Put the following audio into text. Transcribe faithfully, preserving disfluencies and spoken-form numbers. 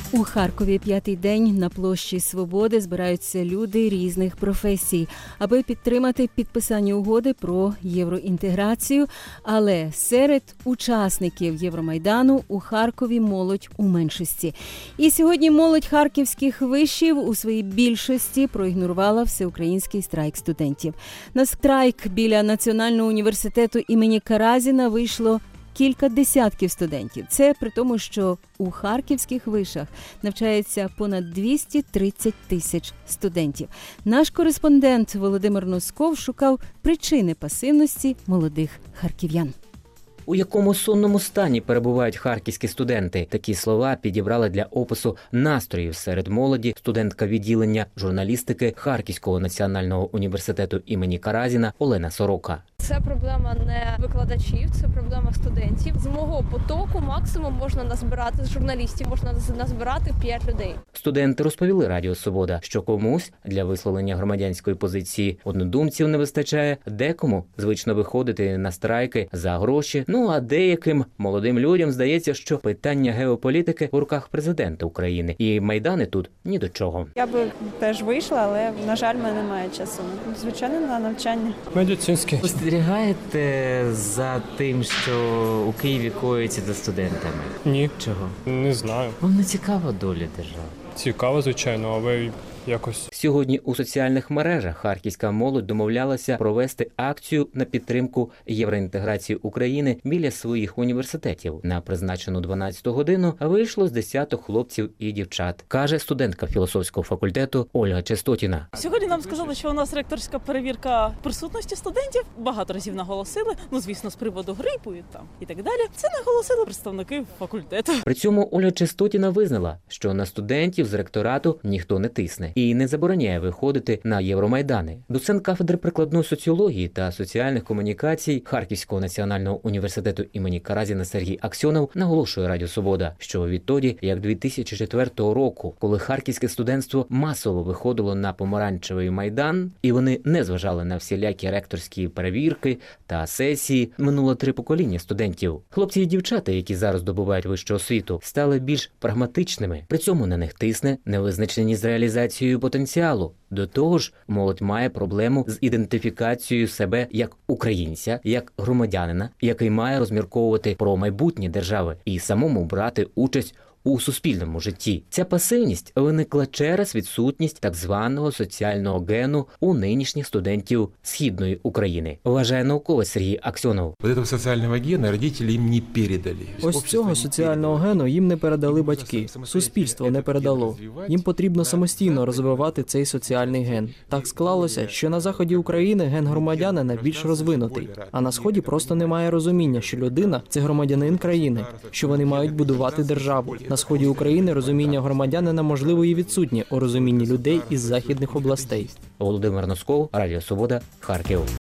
У Харкові п'ятий день на площі Свободи збираються люди різних професій, аби підтримати підписання угоди про євроінтеграцію. Але серед учасників Євромайдану у Харкові молодь у меншості. І сьогодні молодь харківських вишів у своїй більшості проігнорувала всеукраїнський страйк студентів. На страйк біля Національного університету імені Каразіна вийшло кілька десятків студентів. Це при тому, що у харківських вишах навчається понад двісті тридцять тисяч студентів. Наш кореспондент Володимир Носков шукав причини пасивності молодих харків'ян. У якому сонному стані перебувають харківські студенти? Такі слова підібрали для опису настроїв серед молоді студентка відділення журналістики Харківського національного університету імені Каразіна Олена Сорока. Це проблема не викладачів, це проблема студентів. З мого потоку максимум можна назбирати, з журналістів можна назбирати п'ять людей. Студенти розповіли Радіо Свобода, що комусь для висловлення громадянської позиції однодумців не вистачає, декому звично виходити на страйки за гроші, ну а деяким молодим людям здається, що питання геополітики в руках президента України, і майдани тут ні до чого. Я би теж вийшла, але, на жаль, в мене немає часу. Звичайно, на навчання. Медицинське. Спостерігаєте за тим, що у Києві коїться за студентами? Ні. Чого? Не знаю. Вам не цікава доля держави? Цікаво, звичайно, але якось. Сьогодні у соціальних мережах харківська молодь домовлялася провести акцію на підтримку євроінтеграції України біля своїх університетів. На призначену дванадцяту годину вийшло з десяток хлопців і дівчат, каже студентка філософського факультету Ольга Чистотіна. Сьогодні нам сказали, що у нас ректорська перевірка присутності студентів. Багато разів наголосили, ну звісно, з приводу грипу і там і так далі. Це наголосили представники факультету. При цьому Оля Чистотіна визнала, що на студентів з ректорату ніхто не тисне і не забороняє виходити на Євромайдани. Доцент кафедри прикладної соціології та соціальних комунікацій Харківського національного університету імені Каразіна Сергій Аксьонов наголошує Радіо Свобода, що відтоді, як дві тисячі четвертого року, коли харківське студентство масово виходило на помаранчевий майдан, і вони не зважали на всілякі ректорські перевірки та сесії, минуло три покоління студентів. Хлопці і дівчата, які зараз здобувають вищу освіту, стали більш прагматичними. При цьому на них тисне невизначеність з реалізацією потенціалу. До того ж, молодь має проблему з ідентифікацією себе як українця, як громадянина, який має розмірковувати про майбутнє держави і самому брати участь у суспільному житті. Ця пасивність виникла через відсутність так званого соціального гену у нинішніх студентів Східної України, вважає науковець Сергій Аксьонов. Ось цього соціального гену батьки їм не передали. Ось цього соціального гену їм не передали батьки, суспільство не передало. Їм потрібно самостійно розвивати цей соціальний ген. Так склалося, що на заході України ген громадянина більш розвинутий, а на сході просто немає розуміння, що людина – це громадянин країни, що вони мають будувати державу. На сході України розуміння громадянина можливо і відсутнє у розумінні людей із західних областей. Володимир Носков, Радіо Свобода, Харків.